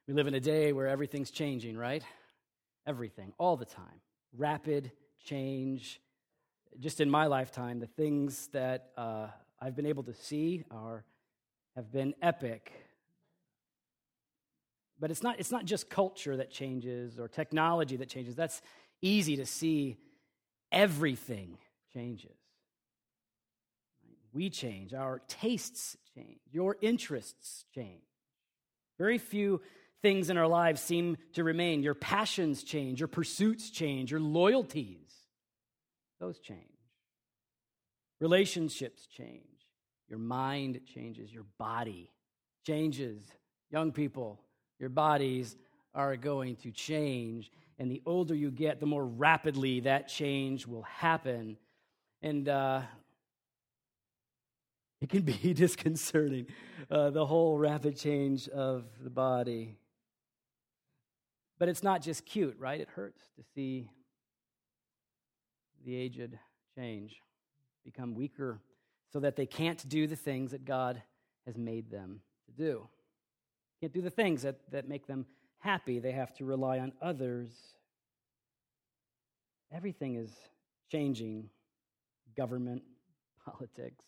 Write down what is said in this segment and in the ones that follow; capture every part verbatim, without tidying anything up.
We live in a day where everything's changing, right? Everything, all the time. Rapid change. Just in my lifetime, the things that uh, I've been able to see are have been epic. But it's not, it's not just culture that changes or technology that changes. That's easy to see. Everything changes. We change. Our tastes change. Your interests change. Very few things in our lives seem to remain. Your passions change. Your pursuits change. Your loyalties, those change. Relationships change. Your mind changes. Your body changes. Young people, your bodies are going to change. And the older you get, the more rapidly that change will happen. And uh, it can be disconcerting, uh, the whole rapid change of the body. But it's not just cute, right? It hurts to see the aged change, become weaker so that they can't do the things that God has made them to do. Can't do the things that, that make them happy. They have to rely on others. Everything is changing. Government, politics.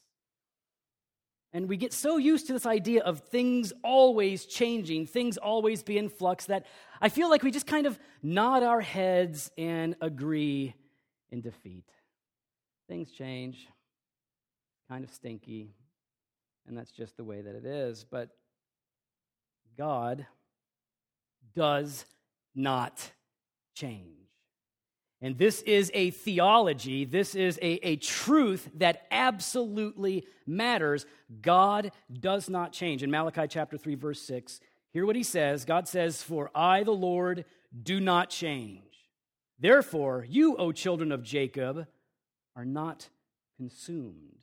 And we get so used to this idea of things always changing, things always be in flux, that I feel like we just kind of nod our heads and agree in defeat. Things change, kind of stinky, and that's just the way that it is. But God does not change. And this is a theology, this is a, a truth that absolutely matters. God does not change. In Malachi chapter three, verse six, hear what he says. God says, "For I, the Lord, do not change. Therefore, you, O children of Jacob, are not consumed."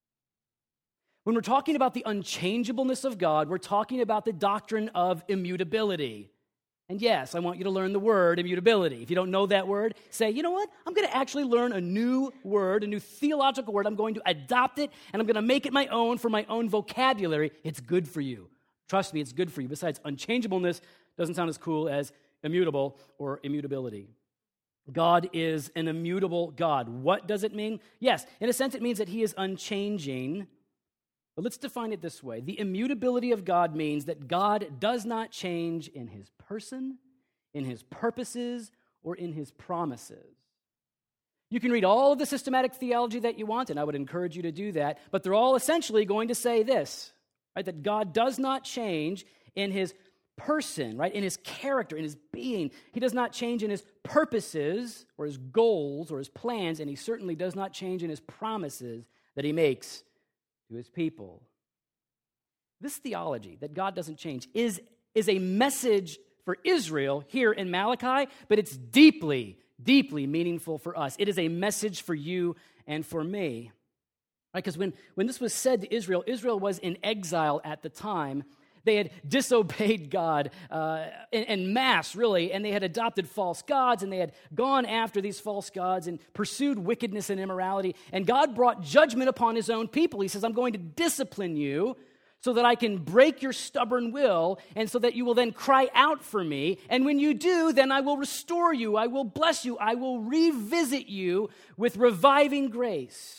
When we're talking about the unchangeableness of God, we're talking about the doctrine of immutability. And yes, I want you to learn the word immutability. If you don't know that word, say, you know what? I'm going to actually learn a new word, a new theological word. I'm going to adopt it, and I'm going to make it my own for my own vocabulary. It's good for you. Trust me, it's good for you. Besides, unchangeableness doesn't sound as cool as immutable or immutability. God is an immutable God. What does it mean? Yes, in a sense, it means that he is unchanging. But let's define it this way. The immutability of God means that God does not change in his person, in his purposes, or in his promises. You can read all of the systematic theology that you want, and I would encourage you to do that, but they're all essentially going to say this, right? That God does not change in his person, right? In his character, in his being. He does not change in his purposes, or his goals, or his plans, and he certainly does not change in his promises that he makes to his people. This theology that God doesn't change is, is a message for Israel here in Malachi, but it's deeply, deeply meaningful for us. It is a message for you and for me. Right? Because when, when this was said to Israel, Israel was in exile at the time. They had disobeyed God uh, en, en masse, really, and they had adopted false gods, and they had gone after these false gods and pursued wickedness and immorality. And God brought judgment upon his own people. He says, I'm going to discipline you so that I can break your stubborn will, and so that you will then cry out for me. And when you do, then I will restore you. I will bless you. I will revisit you with reviving grace.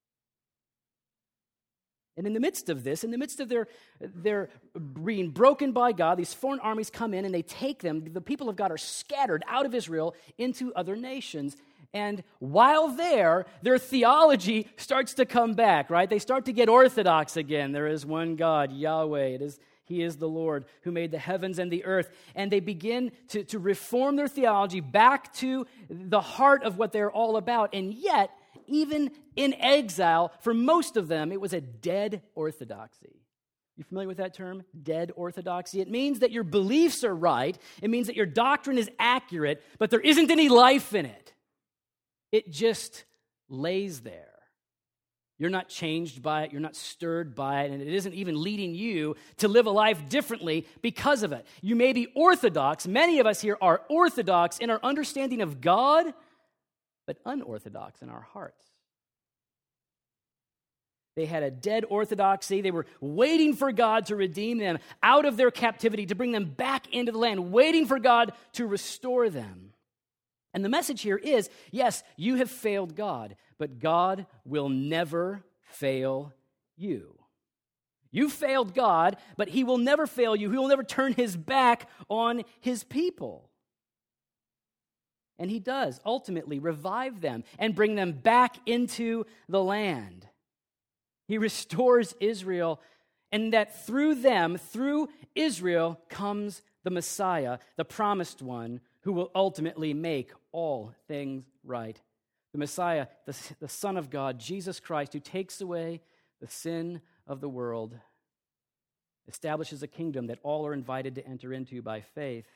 And in the midst of this, in the midst of their, their being broken by God, these foreign armies come in and they take them. The people of God are scattered out of Israel into other nations. And while there, their theology starts to come back, right? They start to get orthodox again. There is one God, Yahweh. It is He is the Lord who made the heavens and the earth. And they begin to, to reform their theology back to the heart of what they're all about. And yet, even in exile, for most of them, it was a dead orthodoxy. You familiar with that term? Dead orthodoxy? It means that your beliefs are right. It means that your doctrine is accurate, but there isn't any life in it. It just lays there. You're not changed by it. You're not stirred by it. And it isn't even leading you to live a life differently because of it. You may be orthodox. Many of us here are orthodox in our understanding of God, but unorthodox in our hearts. They had a dead orthodoxy. They were waiting for God to redeem them out of their captivity, to bring them back into the land, waiting for God to restore them. And the message here is, yes, you have failed God, but God will never fail you. You failed God, but he will never fail you. He will never turn his back on his people. And he does ultimately revive them and bring them back into the land. He restores Israel, and that through them, through Israel, comes the Messiah, the promised one, who will ultimately make all things right. The Messiah, the, the Son of God, Jesus Christ, who takes away the sin of the world, establishes a kingdom that all are invited to enter into by faith.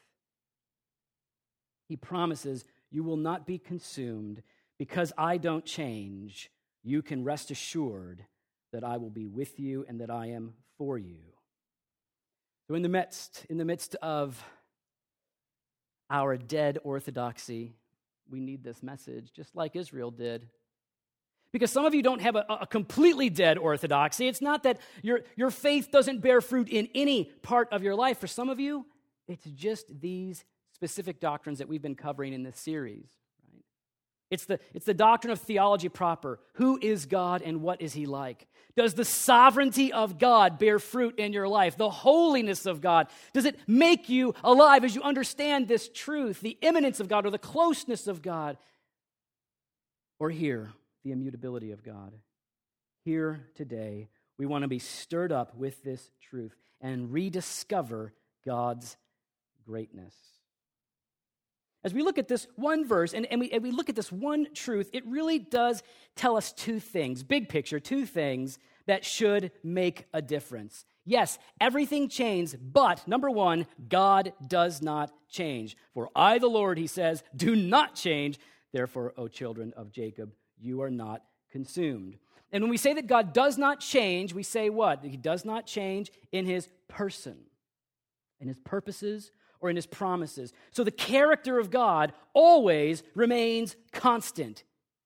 He promises, you will not be consumed because I don't change. You can rest assured that I will be with you and that I am for you. So in the midst, in the midst of our dead orthodoxy, we need this message, just like Israel did. Because some of you don't have a, a completely dead orthodoxy. It's not that your, your faith doesn't bear fruit in any part of your life. For some of you, it's just these specific doctrines that we've been covering in this series. Right? It's the, it's the doctrine of theology proper. Who is God and what is he like? Does the sovereignty of God bear fruit in your life? The holiness of God, does it make you alive as you understand this truth, the immanence of God or the closeness of God? Or here, the immutability of God. Here today, we want to be stirred up with this truth and rediscover God's greatness. As we look at this one verse and, and, we, and we look at this one truth, it really does tell us two things, big picture, two things that should make a difference. Yes, everything changes, but number one, God does not change. For I, the Lord, he says, do not change. Therefore, O children of Jacob, you are not consumed. And when we say that God does not change, we say what? He does not change in his person, in his purposes, or in his promises. So the character of God always remains constant.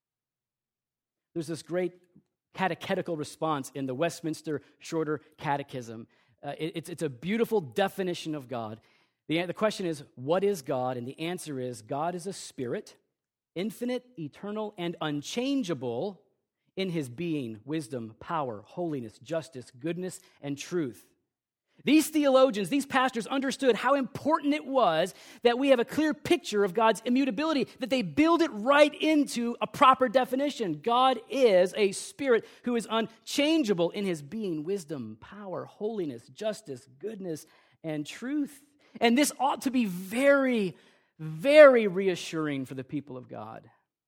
There's this great catechetical response in the Westminster Shorter Catechism. Uh, it, it's, it's a beautiful definition of God. The, the question is, what is God? And the answer is, God is a spirit, infinite, eternal, and unchangeable in his being, wisdom, power, holiness, justice, goodness, and truth. These theologians, these pastors understood how important it was that we have a clear picture of God's immutability, that they build it right into a proper definition. God is a spirit who is unchangeable in his being, wisdom, power, holiness, justice, goodness, and truth. And this ought to be very, very reassuring for the people of God.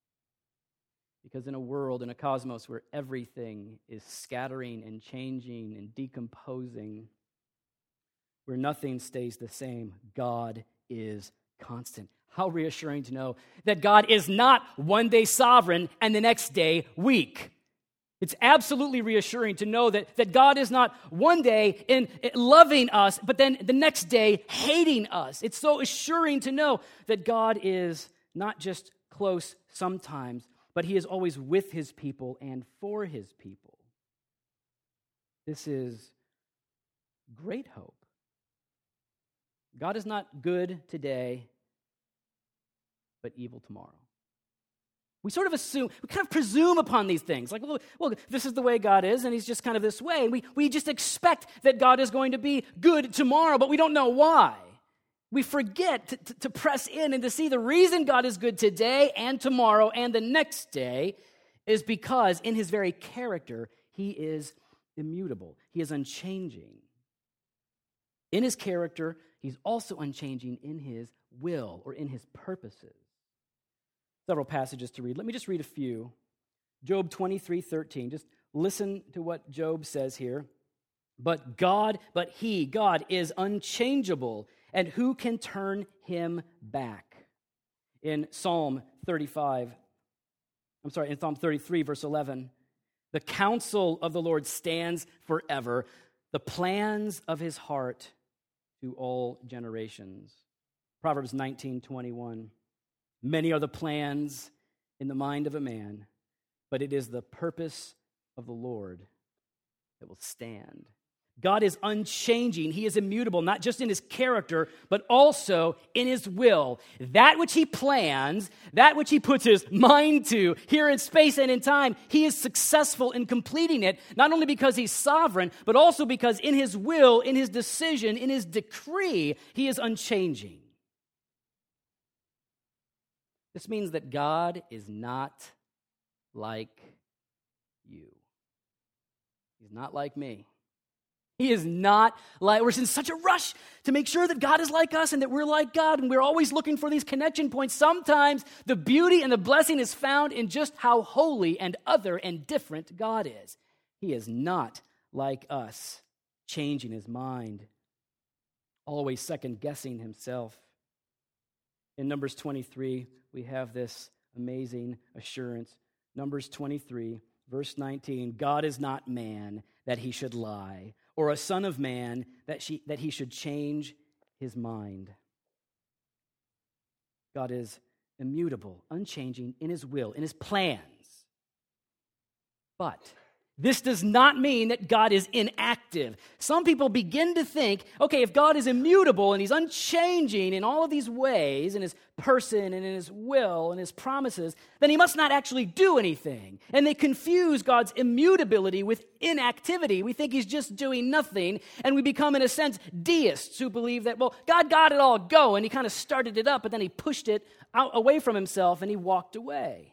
Because in a world, in a cosmos where everything is scattering and changing and decomposing, where nothing stays the same, God is constant. How reassuring to know that God is not one day sovereign and the next day weak. It's absolutely reassuring to know that, that God is not one day in, in loving us, but then the next day hating us. It's so assuring to know that God is not just close sometimes, but he is always with his people and for his people. This is great hope. God is not good today, but evil tomorrow. We sort of assume, we kind of presume upon these things. Like, well, well, this is the way God is, and he's just kind of this way. And we, we just expect that God is going to be good tomorrow, but we don't know why. We forget to, to, to press in and to see the reason God is good today and tomorrow and the next day is because in his very character, he is immutable. He is unchanging. In his character, he's also unchanging in his will or in his purposes. Several passages to read. Let me just read a few. Job twenty-three thirteen. Just listen to what Job says here. But God, but he, God, is unchangeable, and who can turn him back? In Psalm thirty-five, I'm sorry, in Psalm thirty-three, verse eleven, the counsel of the Lord stands forever, the plans of his heart to all generations. Proverbs nineteen twenty-one. Many are the plans in the mind of a man, but it is the purpose of the Lord that will stand. God is unchanging. He is immutable, not just in his character, but also in his will. That which he plans, that which he puts his mind to here in space and in time, he is successful in completing it, not only because he's sovereign, but also because in his will, in his decision, in his decree, he is unchanging. This means that God is not like you. He's not like me. He is not like, we're in such a rush to make sure that God is like us and that we're like God, and we're always looking for these connection points. Sometimes the beauty and the blessing is found in just how holy and other and different God is. He is not like us, changing his mind, always second-guessing himself. In Numbers twenty-three, we have this amazing assurance. Numbers twenty-three, verse nineteen, God is not man that he should lie, or a son of man that, she, that he should change his mind. God is immutable, unchanging in his will, in his plans. But this does not mean that God is inactive. Some people begin to think, okay, if God is immutable and he's unchanging in all of these ways, in his person and in his will and his promises, then he must not actually do anything. And they confuse God's immutability with inactivity. We think he's just doing nothing, and we become, in a sense, deists who believe that, well, God got it all go, and he kind of started it up, but then he pushed it out away from himself, and he walked away.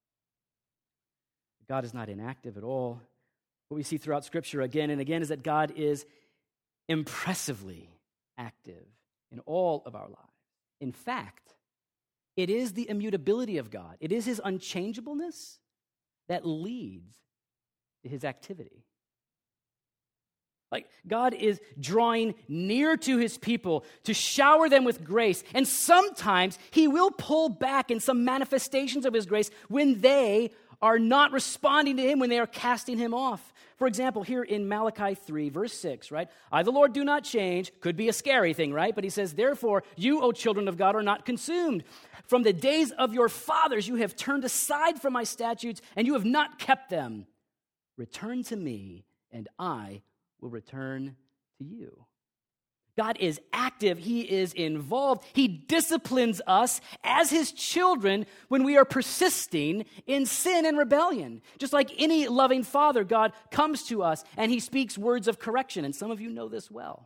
God is not inactive at all. What we see throughout Scripture again and again is that God is impressively active in all of our lives. In fact, it is the immutability of God, it is his unchangeableness that leads to his activity. Like, God is drawing near to his people to shower them with grace, and sometimes he will pull back in some manifestations of his grace when they are not responding to him, when they are casting him off. For example, here in Malachi three, verse six, right? I, the Lord, do not change. Could be a scary thing, right? But he says, therefore, you, O children of God, are not consumed. From the days of your fathers, you have turned aside from my statutes, and you have not kept them. Return to me, and I will return to you. God is active. He is involved. He disciplines us as his children when we are persisting in sin and rebellion. Just like any loving father, God comes to us and he speaks words of correction. And some of you know this well.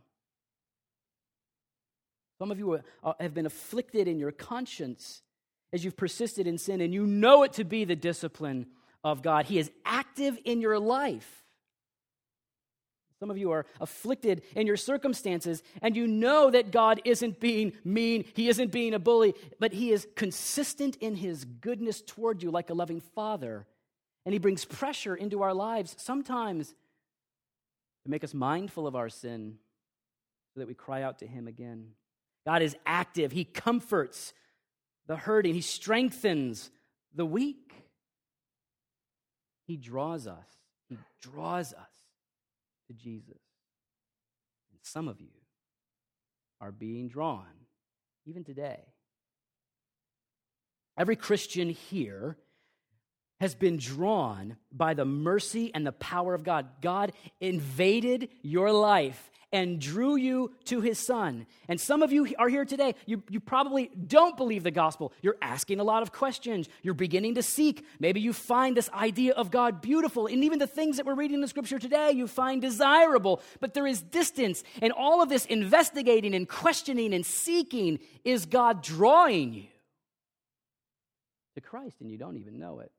Some of you have been afflicted in your conscience as you've persisted in sin, and you know it to be the discipline of God. He is active in your life. Some of you are afflicted in your circumstances, and you know that God isn't being mean, he isn't being a bully, but he is consistent in his goodness toward you like a loving father. And he brings pressure into our lives, sometimes to make us mindful of our sin so that we cry out to him again. God is active. He comforts the hurting. He strengthens the weak. He draws us. He draws us to Jesus. And some of you are being drawn even today. Every Christian here has been drawn by the mercy and the power of God. God invaded your life and drew you to his Son. And some of you are here today. You, you probably don't believe the gospel. You're asking a lot of questions. You're beginning to seek. Maybe you find this idea of God beautiful. And even the things that we're reading in the scripture today, you find desirable. But there is distance. And all of this investigating and questioning and seeking is God drawing you to Christ, and you don't even know it.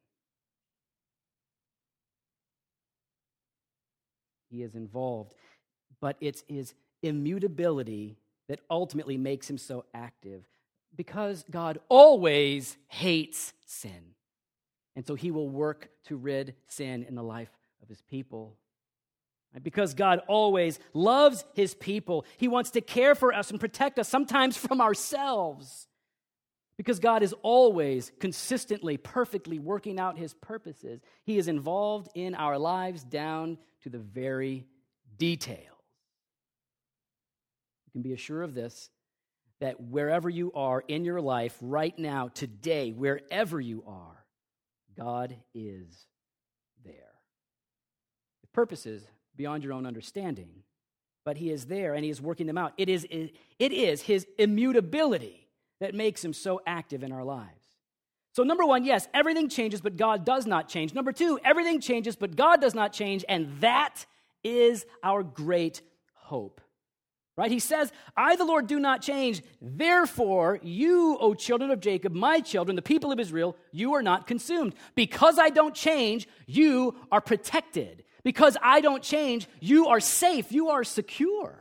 He is involved. But it's his immutability that ultimately makes him so active, because God always hates sin. And so he will work to rid sin in the life of his people. Because God always loves his people, he wants to care for us and protect us, sometimes from ourselves. Because God is always consistently, perfectly working out his purposes. He is involved in our lives down to the very details. You can be assured of this, that wherever you are in your life right now, today, wherever you are, God is there. His purposes beyond your own understanding. But he is there and he is working them out. It is, it is his immutability that makes him so active in our lives. So number one, yes, everything changes, but God does not change. Number two, everything changes, but God does not change, and that is our great hope. Right? He says, I, the Lord, do not change. Therefore, you, O children of Jacob, my children, the people of Israel, you are not consumed. Because I don't change, you are protected. Because I don't change, you are safe. You are secure.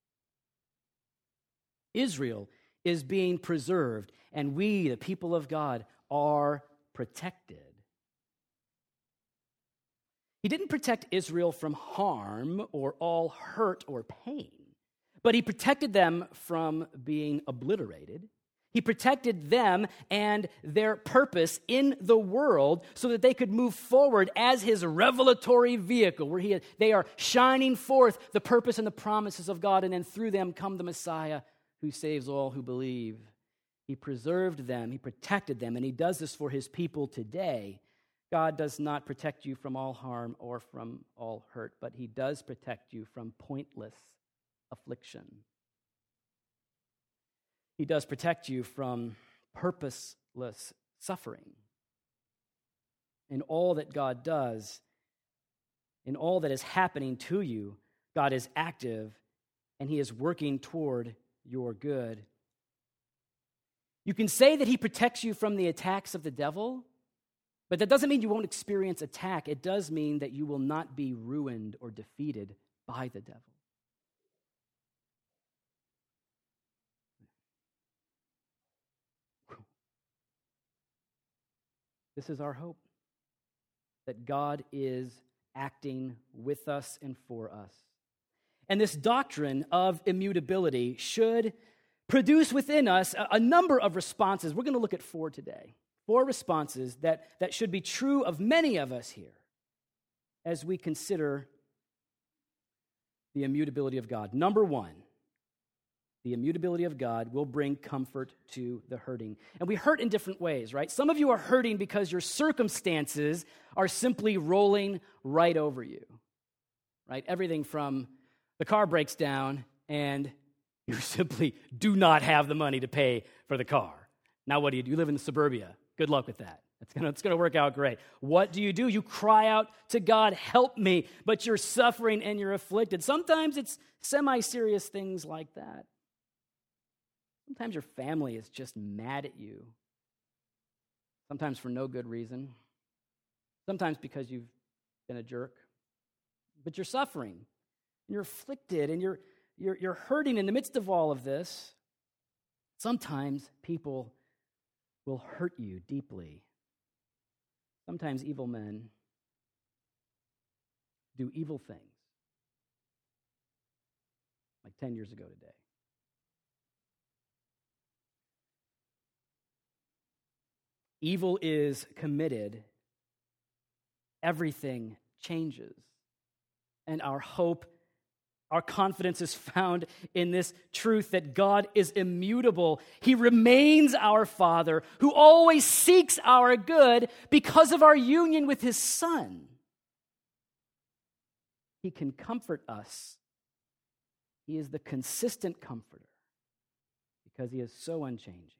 Israel is being preserved, and we, the people of God, are protected. He didn't protect Israel from harm or all hurt or pain, but he protected them from being obliterated. He protected them and their purpose in the world so that they could move forward as his revelatory vehicle, where he, they are shining forth the purpose and the promises of God, and then through them come the Messiah who saves all who believe. He preserved them, he protected them, and he does this for his people today. God does not protect you from all harm or from all hurt, but he does protect you from pointless affliction. He does protect you from purposeless suffering. In all that God does, in all that is happening to you, God is active and he is working toward your good. You can say that he protects you from the attacks of the devil, but that doesn't mean you won't experience attack. It does mean that you will not be ruined or defeated by the devil. This is our hope, that God is acting with us and for us. And this doctrine of immutability should produce within us a, a number of responses. We're going to look at four today. Four responses that, that should be true of many of us here as we consider the immutability of God. Number one, the immutability of God will bring comfort to the hurting. And we hurt in different ways, right? Some of you are hurting because your circumstances are simply rolling right over you, right? Everything from the car breaks down and you simply do not have the money to pay for the car. Now what do you do? You live in suburbia. Good luck with that. It's gonna, it's gonna work out great. What do you do? You cry out to God, help me, but you're suffering and you're afflicted. Sometimes it's semi-serious things like that. Sometimes your family is just mad at you. Sometimes for no good reason. Sometimes because you've been a jerk. But you're suffering, and you're afflicted, and you're, you're, you're hurting in the midst of all of this. Sometimes people will hurt you deeply. Sometimes evil men do evil things. Like ten years ago today. Evil is committed. Everything changes. And our hope, our confidence is found in this truth that God is immutable. He remains our Father who always seeks our good because of our union with his Son. He can comfort us. He is the consistent comforter because he is so unchanging.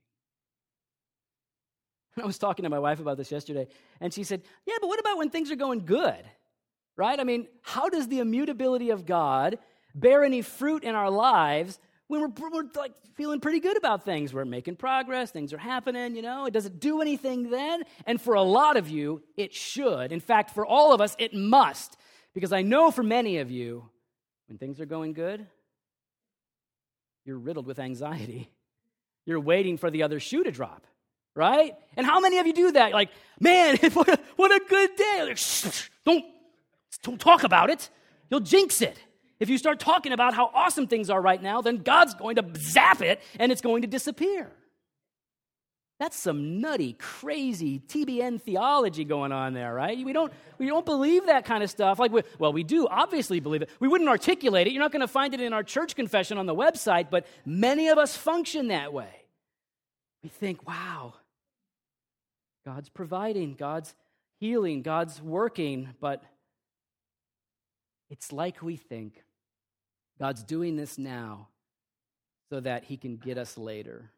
I was talking to my wife about this yesterday, and she said, yeah, but what about when things are going good, right? I mean, how does the immutability of God bear any fruit in our lives when we're, we're like feeling pretty good about things? We're making progress, things are happening, you know? Does it do anything then? And for a lot of you, it should. In fact, for all of us, it must, because I know for many of you, when things are going good, you're riddled with anxiety. You're waiting for the other shoe to drop. Right? And how many of you do that? Like, man, what a, what a good day. Like, shh, shh, don't, don't talk about it. You'll jinx it. If you start talking about how awesome things are right now, then God's going to zap it and it's going to disappear. That's some nutty, crazy T B N theology going on there, right? We don't, we don't believe that kind of stuff. Like, we, well, we do obviously believe it. We wouldn't articulate it. You're not going to find it in our church confession on the website, but many of us function that way. We think, wow, God's providing, God's healing, God's working, but it's like we think God's doing this now so that he can get us later.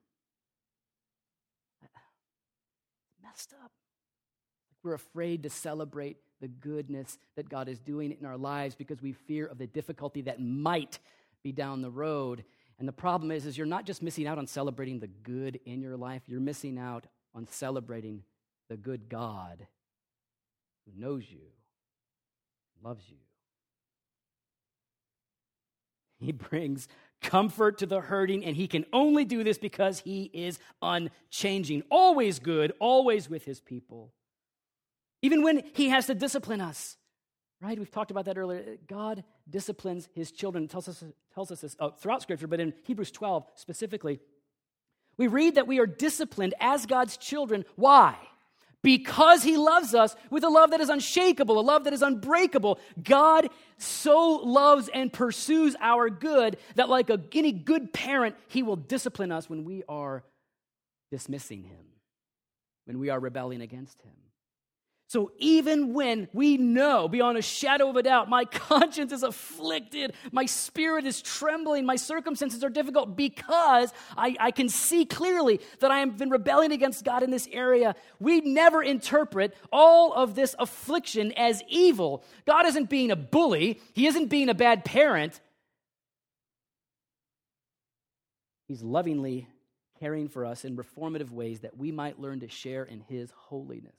Messed up. We're afraid to celebrate the goodness that God is doing in our lives because we fear of the difficulty that might be down the road. And the problem is, is you're not just missing out on celebrating the good in your life, you're missing out on celebrating the good God who knows you, loves you. He brings comfort to the hurting, and he can only do this because he is unchanging, always good, always with his people. Even when he has to discipline us, right? We've talked about that earlier. God disciplines his children. It tells us, tells us this uh, throughout Scripture, but in Hebrews twelve specifically, we read that we are disciplined as God's children. Why? Because he loves us with a love that is unshakable, a love that is unbreakable. God so loves and pursues our good that like a, any good parent, he will discipline us when we are dismissing him, when we are rebelling against him. So even when we know beyond a shadow of a doubt, my conscience is afflicted, my spirit is trembling, my circumstances are difficult because I, I can see clearly that I have been rebelling against God in this area, we never interpret all of this affliction as evil. God isn't being a bully. He isn't being a bad parent. He's lovingly caring for us in reformative ways that we might learn to share in his holiness.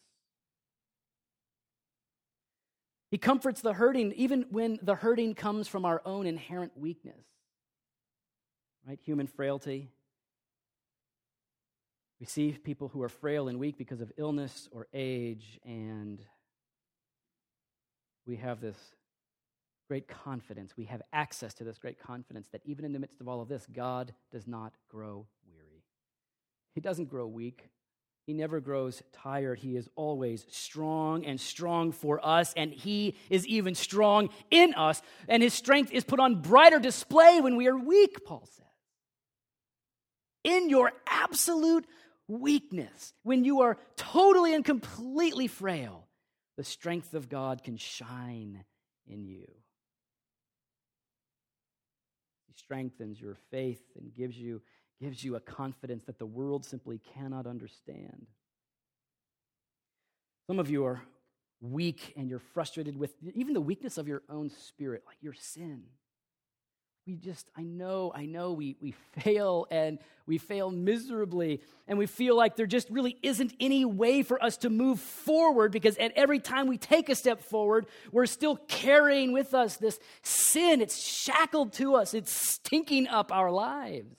He comforts the hurting even when the hurting comes from our own inherent weakness, right? Human frailty. We see people who are frail and weak because of illness or age, and we have this great confidence. We have access to this great confidence that even in the midst of all of this, God does not grow weary. He doesn't grow weak. He never grows tired. He is always strong and strong for us, and he is even strong in us, and his strength is put on brighter display when we are weak, Paul says. In your absolute weakness, when you are totally and completely frail, the strength of God can shine in you. He strengthens your faith and gives you gives you a confidence that the world simply cannot understand. Some of you are weak and you're frustrated with even the weakness of your own spirit, like your sin. We just, I know, I know we, we fail and we fail miserably, and we feel like there just really isn't any way for us to move forward because at every time we take a step forward, we're still carrying with us this sin. It's shackled to us. It's stinking up our lives.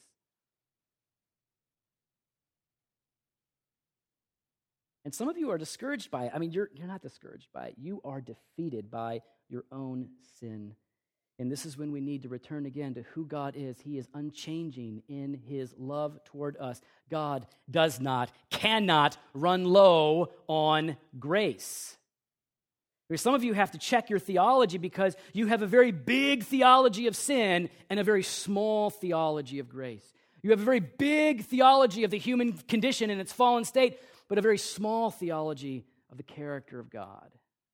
And some of you are discouraged by it. I mean, you're, you're not discouraged by it. You are defeated by your own sin. And this is when we need to return again to who God is. He is unchanging in his love toward us. God does not, cannot run low on grace. Some of you have to check your theology because you have a very big theology of sin and a very small theology of grace. You have a very big theology of the human condition and its fallen state, but a very small theology of the character of God.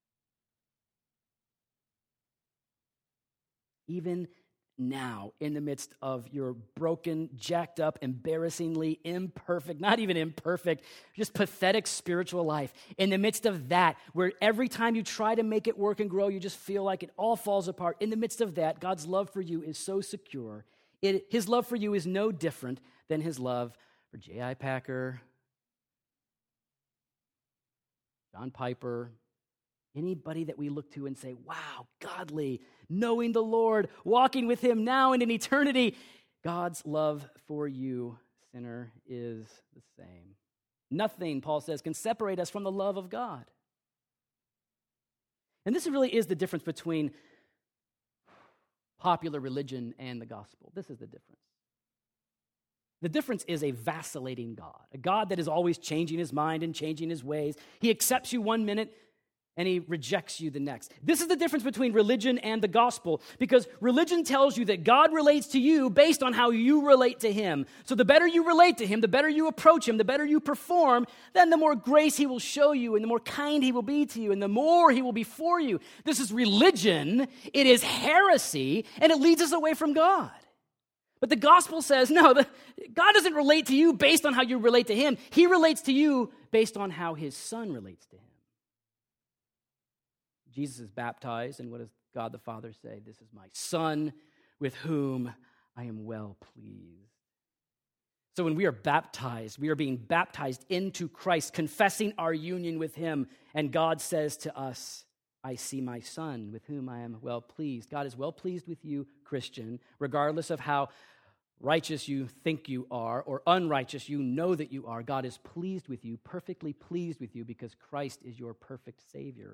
Even now, in the midst of your broken, jacked up, embarrassingly imperfect, not even imperfect, just pathetic spiritual life, in the midst of that, where every time you try to make it work and grow, you just feel like it all falls apart. In the midst of that, God's love for you is so secure. It, his love for you is no different than his love for J I. Packer, John Piper, anybody that we look to and say, wow, godly, knowing the Lord, walking with him now and in eternity. God's love for you, sinner, is the same. Nothing, Paul says, can separate us from the love of God. And this really is the difference between popular religion and the gospel. This is the difference. The difference is a vacillating God, a God that is always changing his mind and changing his ways. He accepts you one minute, and he rejects you the next. This is the difference between religion and the gospel, because religion tells you that God relates to you based on how you relate to him. So the better you relate to him, the better you approach him, the better you perform, then the more grace he will show you, and the more kind he will be to you, and the more he will be for you. This is religion. It is heresy, and it leads us away from God. But the gospel says, no, the, God doesn't relate to you based on how you relate to him. He relates to you based on how his son relates to him. Jesus is baptized, and what does God the Father say? This is my Son with whom I am well pleased. So when we are baptized, we are being baptized into Christ, confessing our union with him, and God says to us, I see my Son with whom I am well pleased. God is well pleased with you, Christian, regardless of how righteous you think you are or unrighteous you know that you are. God is pleased with you, perfectly pleased with you, because Christ is your perfect Savior.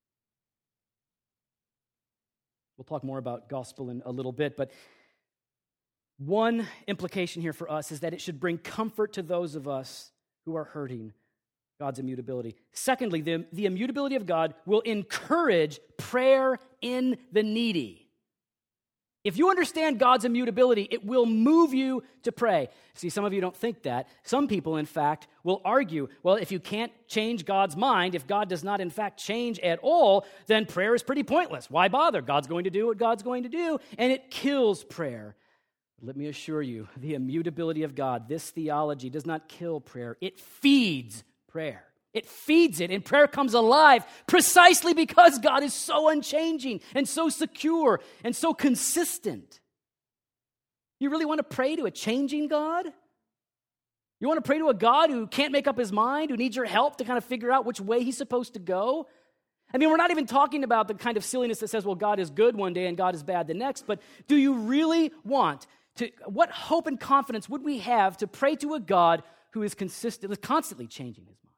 We'll talk more about gospel in a little bit, but one implication here for us is that it should bring comfort to those of us who are hurting, God's immutability. Secondly, the, the immutability of God will encourage prayer in the needy. If you understand God's immutability, it will move you to pray. See, some of you don't think that. Some people, in fact, will argue, well, if you can't change God's mind, if God does not, in fact, change at all, then prayer is pretty pointless. Why bother? God's going to do what God's going to do, and it kills prayer. Let me assure you, the immutability of God, this theology does not kill prayer. It feeds prayer. It feeds it, and prayer comes alive precisely because God is so unchanging and so secure and so consistent. You really want to pray to a changing God? You want to pray to a God who can't make up his mind, who needs your help to kind of figure out which way he's supposed to go? I mean, we're not even talking about the kind of silliness that says, well, God is good one day and God is bad the next, but do you really want to, what hope and confidence would we have to pray to a God who is consistently, constantly changing his mind?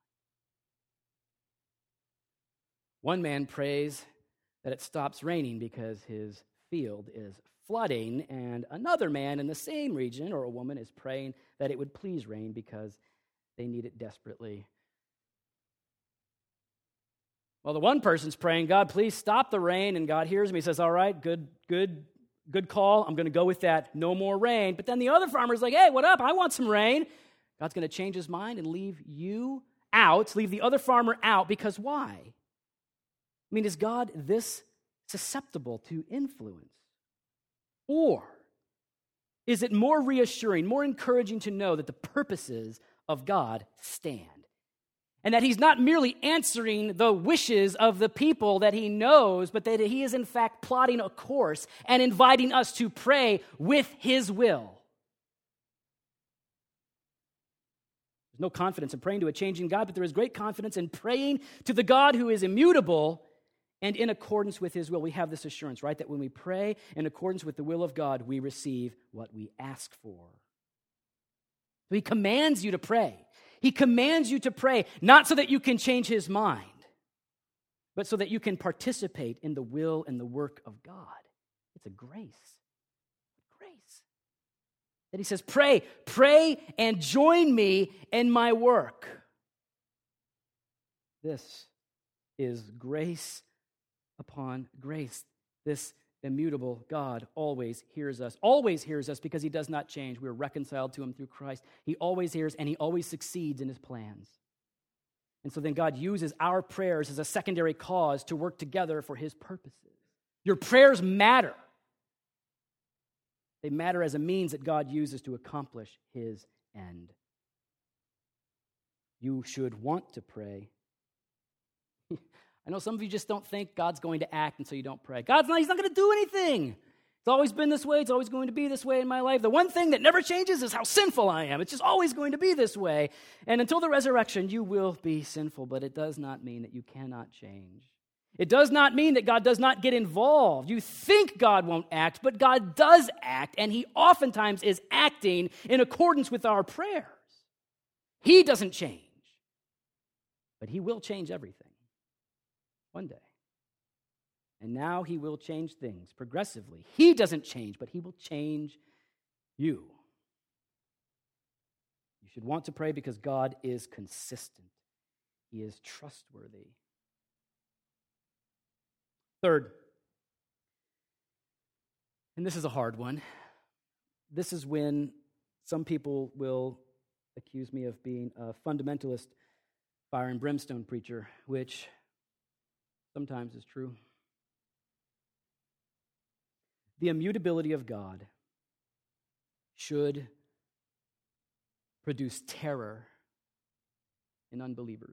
One man prays that it stops raining because his field is flooding, and another man in the same region, or a woman, is praying that it would please rain because they need it desperately. Well, the one person's praying, God, please stop the rain, and God hears him. He says, all right, good, good, good call. I'm going to go with that. No more rain. But then the other farmer's like, hey, what up? I want some rain. God's going to change his mind and leave you out, leave the other farmer out, because why? I mean, is God this susceptible to influence? Or is it more reassuring, more encouraging to know that the purposes of God stand? And that he's not merely answering the wishes of the people that he knows, but that he is in fact plotting a course and inviting us to pray with his will. There's no confidence in praying to a changing God, but there is great confidence in praying to the God who is immutable and in accordance with his will. We have this assurance, right? That when we pray in accordance with the will of God, we receive what we ask for. So he commands you to pray. He commands you to pray, not so that you can change his mind, but so that you can participate in the will and the work of God. It's a grace. Grace. That he says, pray, pray and join me in my work. This is grace upon grace. This immutable God always hears us, always hears us because he does not change. We are reconciled to him through Christ. He always hears and he always succeeds in his plans. And so then God uses our prayers as a secondary cause to work together for his purposes. Your prayers matter. They matter as a means that God uses to accomplish his end. You should want to pray. I know some of you just don't think God's going to act, and so you don't pray. God's not, he's not going to do anything. It's always been this way. It's always going to be this way in my life. The one thing that never changes is how sinful I am. It's just always going to be this way. And until the resurrection, you will be sinful, but it does not mean that you cannot change. It does not mean that God does not get involved. You think God won't act, but God does act, and he oftentimes is acting in accordance with our prayers. He doesn't change, but he will change everything. One day. And now he will change things progressively. He doesn't change, but he will change you. You should want to pray because God is consistent. He is trustworthy. Third, and this is a hard one, this is when some people will accuse me of being a fundamentalist fire and brimstone preacher, which sometimes is true. The immutability of God should produce terror in unbelievers.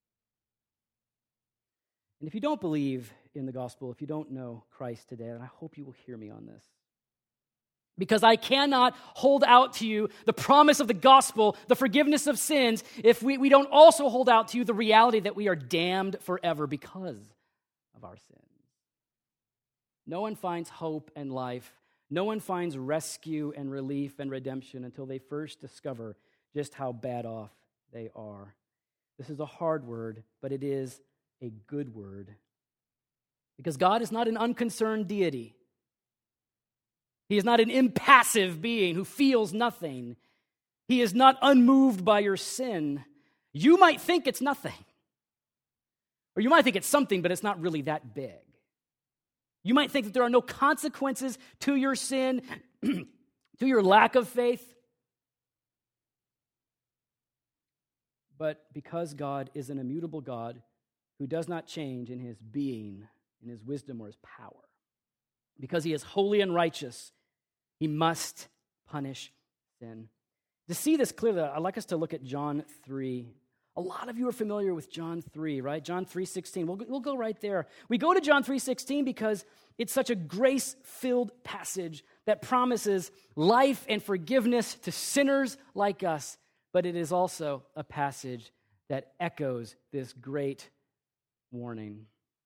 And if you don't believe in the gospel, if you don't know Christ today, then I hope you will hear me on this. Because I cannot hold out to you the promise of the gospel, the forgiveness of sins, if we, we don't also hold out to you the reality that we are damned forever because of our sins. No one finds hope and life. No one finds rescue and relief and redemption until they first discover just how bad off they are. This is a hard word, but it is a good word. Because God is not an unconcerned deity. He is not an impassive being who feels nothing. He is not unmoved by your sin. You might think it's nothing. Or you might think it's something, but it's not really that big. You might think that there are no consequences to your sin, to your lack of faith. But because God is an immutable God who does not change in his being, in his wisdom or his power, because he is holy and righteous, he must punish sin. To see this clearly, I'd like us to look at John three. A lot of you are familiar with John three, right? John three sixteen. We'll, we'll go right there. We go to John three sixteen because it's such a grace-filled passage that promises life and forgiveness to sinners like us, but it is also a passage that echoes this great warning.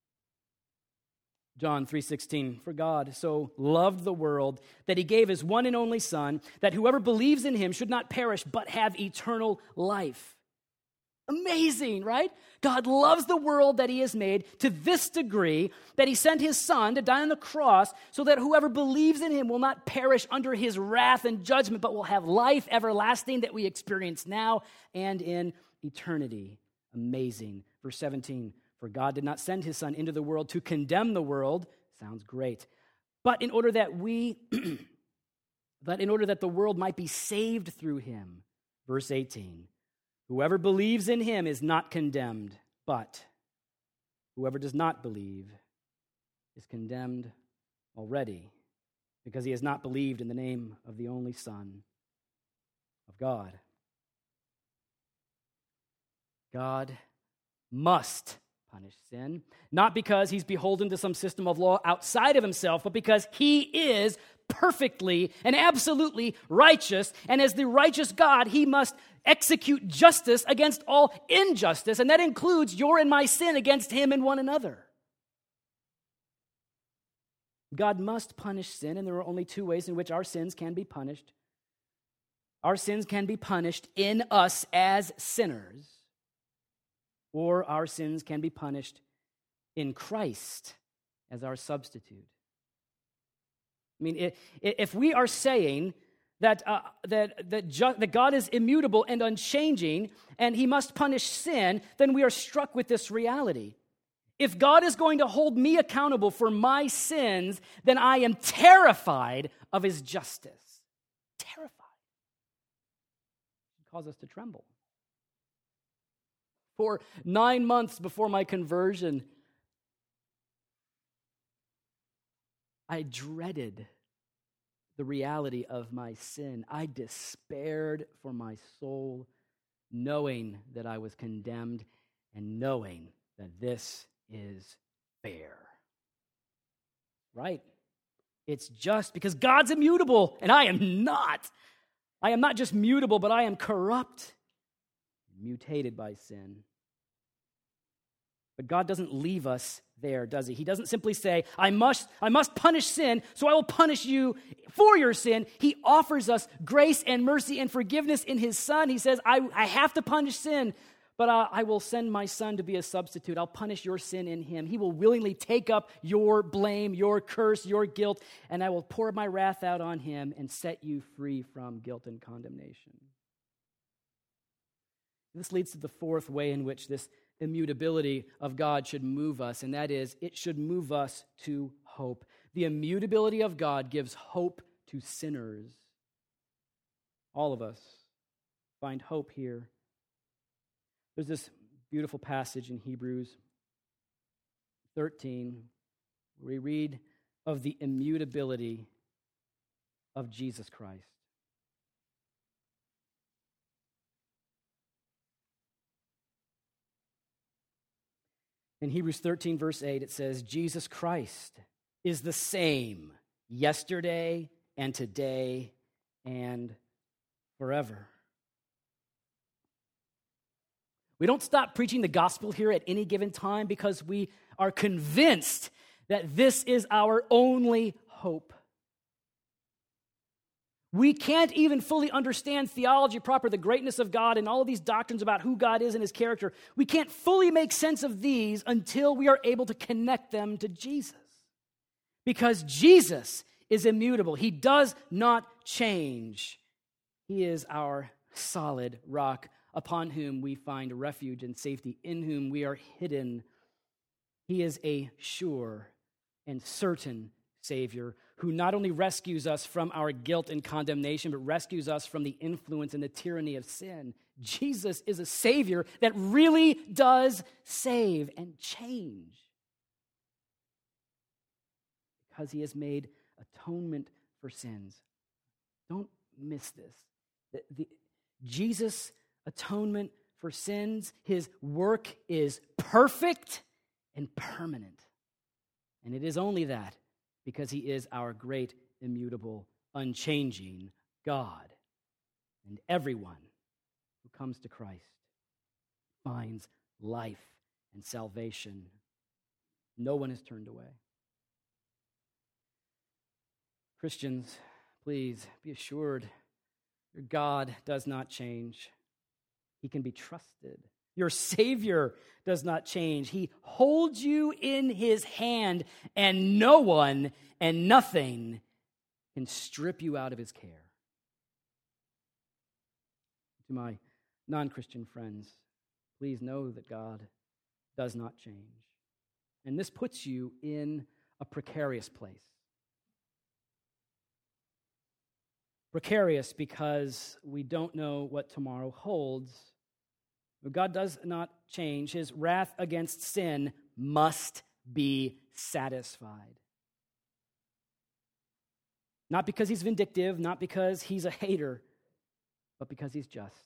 John three sixteen, for God so loved the world that he gave his one and only Son, that whoever believes in him should not perish but have eternal life. Amazing, right? God loves the world that he has made to this degree that he sent his Son to die on the cross so that whoever believes in him will not perish under his wrath and judgment, but will have life everlasting that we experience now and in eternity. Amazing. Verse seventeen, for God did not send his Son into the world to condemn the world. Sounds great. But in order that we, but in order that the world might be saved through him. Verse eighteen, whoever believes in him is not condemned, but whoever does not believe is condemned already, because he has not believed in the name of the only Son of God. God must punish sin, not because he's beholden to some system of law outside of himself, but because he is perfectly and absolutely righteous, and as the righteous God, he must execute justice against all injustice, and that includes your and my sin against him and one another. God must punish sin, and there are only two ways in which our sins can be punished. Our sins can be punished in us as sinners, or our sins can be punished in Christ as our substitute. I mean, if we are saying that uh, that that, ju- that God is immutable and unchanging, and he must punish sin, then we are struck with this reality. If God is going to hold me accountable for my sins, then I am terrified of his justice. Terrified. It causes us to tremble. For nine months before my conversion, I dreaded the reality of my sin. I despaired for my soul, knowing that I was condemned and knowing that this is fair. Right? It's just because God's immutable and I am not. I am not just mutable, but I am corrupt, mutated by sin. But God doesn't leave us there, does he? He doesn't simply say, I must, I must punish sin, so I will punish you for your sin. He offers us grace and mercy and forgiveness in his Son. He says, I, I have to punish sin, but I, I will send my Son to be a substitute. I'll punish your sin in him. He will willingly take up your blame, your curse, your guilt, and I will pour my wrath out on him and set you free from guilt and condemnation. This leads to the fourth way in which this immutability of God should move us, and that is, it should move us to hope. The immutability of God gives hope to sinners. All of us find hope here. There's this beautiful passage in Hebrews thirteen where we read of the immutability of Jesus Christ. In Hebrews thirteen, verse eight, it says, Jesus Christ is the same yesterday and today and forever. We don't stop preaching the gospel here at any given time because we are convinced that this is our only hope. We can't even fully understand theology proper, the greatness of God, and all of these doctrines about who God is and his character. We can't fully make sense of these until we are able to connect them to Jesus. Because Jesus is immutable. He does not change. He is our solid rock upon whom we find refuge and safety, in whom we are hidden. He is a sure and certain Savior who not only rescues us from our guilt and condemnation, but rescues us from the influence and the tyranny of sin. Jesus is a Savior that really does save and change because he has made atonement for sins. Don't miss this. The, the, Jesus' atonement for sins, his work is perfect and permanent. And it is only that because he is our great, immutable, unchanging God. And everyone who comes to Christ finds life and salvation. No one is turned away. Christians, please be assured your God does not change. He can be trusted. Your Savior does not change. He holds you in his hand, and no one and nothing can strip you out of his care. To my non-Christian friends, please know that God does not change. And this puts you in a precarious place. Precarious because we don't know what tomorrow holds. But God does not change. His wrath against sin must be satisfied. Not because he's vindictive, not because he's a hater, but because he's just.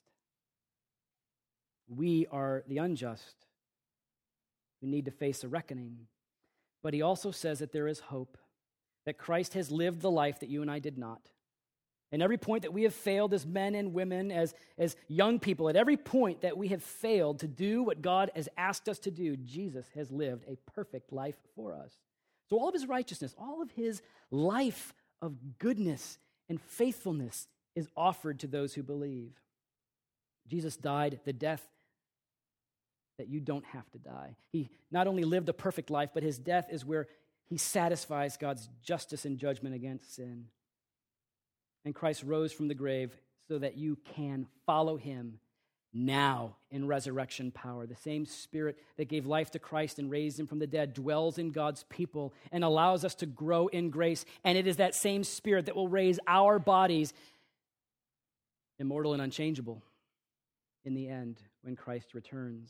We are the unjust who need to face a reckoning. But he also says that there is hope, that Christ has lived the life that you and I did not. And every point that we have failed as men and women, as, as young people, at every point that we have failed to do what God has asked us to do, Jesus has lived a perfect life for us. So all of his righteousness, all of his life of goodness and faithfulness is offered to those who believe. Jesus died the death that you don't have to die. He not only lived a perfect life, but his death is where he satisfies God's justice and judgment against sin. And Christ rose from the grave so that you can follow him now in resurrection power. The same Spirit that gave life to Christ and raised him from the dead dwells in God's people and allows us to grow in grace. And it is that same Spirit that will raise our bodies immortal and unchangeable in the end when Christ returns.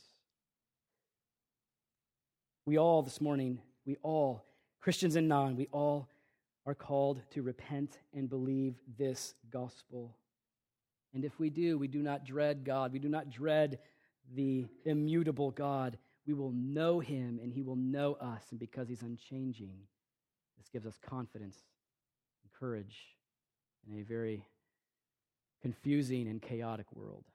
We all this morning, we all, Christians and non, we all are called to repent and believe this gospel. And if we do, we do not dread God. We do not dread the immutable God. We will know him and he will know us. And because he's unchanging, this gives us confidence and courage in a very confusing and chaotic world.